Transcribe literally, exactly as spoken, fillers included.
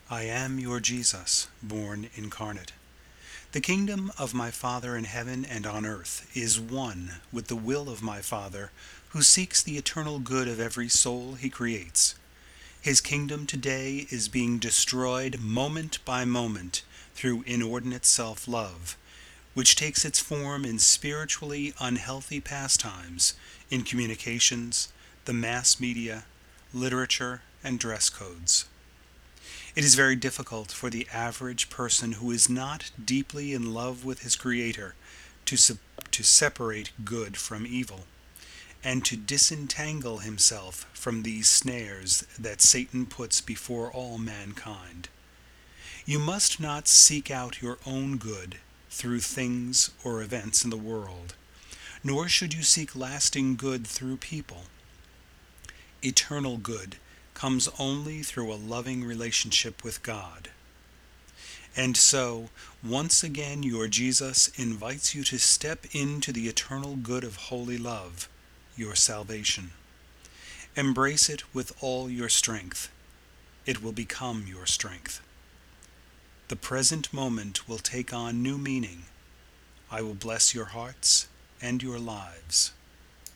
I am your Jesus, born incarnate. The kingdom of my Father in heaven and on earth is one with the will of my Father, who seeks the eternal good of every soul he creates. His kingdom today is being destroyed moment by moment through inordinate self-love, which takes its form in spiritually unhealthy pastimes, in communications, the mass media, literature, and dress codes. It is very difficult for the average person who is not deeply in love with his Creator to, se- to separate good from evil, and to disentangle himself from these snares that Satan puts before all mankind. You must not seek out your own good through things or events in the world, nor should you seek lasting good through people. Eternal good comes only through a loving relationship with God. And so, once again, your Jesus invites you to step into the eternal good of holy love, your salvation. Embrace it with all your strength. It will become your strength. The present moment will take on new meaning. I will bless your hearts and your lives.